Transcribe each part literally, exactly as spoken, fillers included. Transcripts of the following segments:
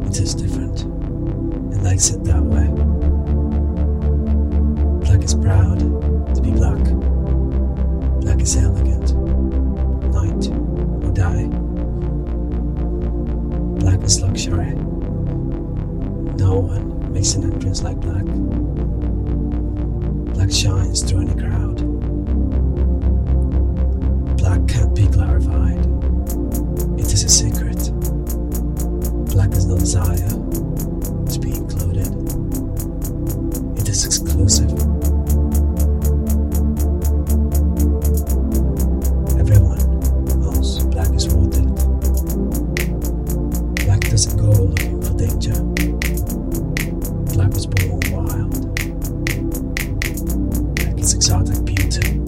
It is different. It likes it that way. Black is proud to be black. Black is elegant. Night or die. Black is luxury. No one makes an entrance like black. Black shines through any crowd. Black can't be clarified. It is a secret. Black has no desire to be included. It is exclusive. Everyone knows black is rooted. Black doesn't go looking for danger. Black was born wild. Black is exotic beauty.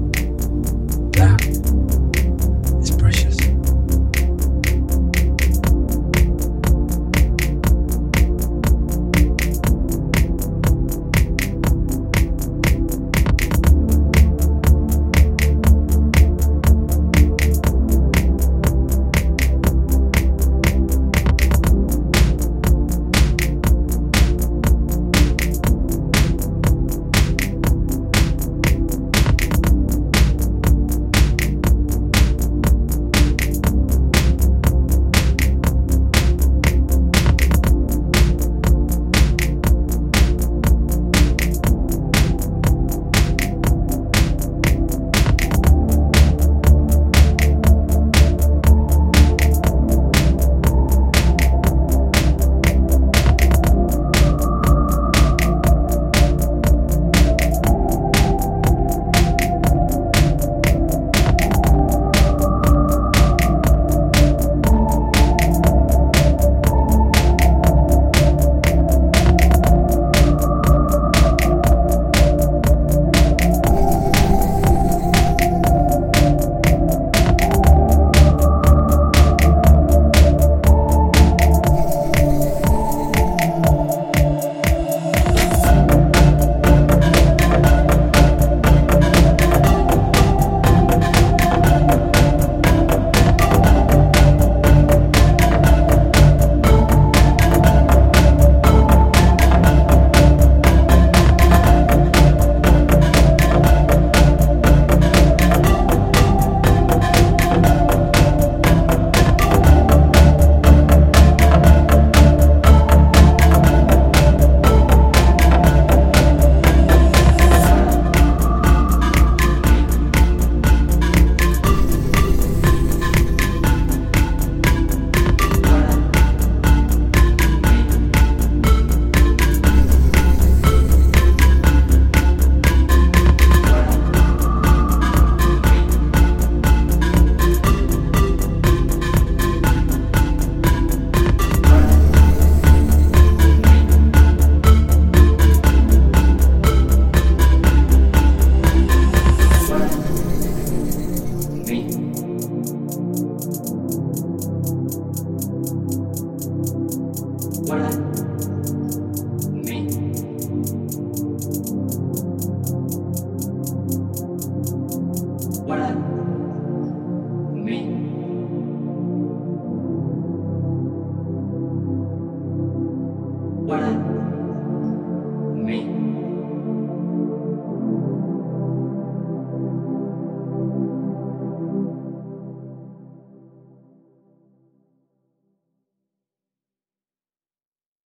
Black is precious. What?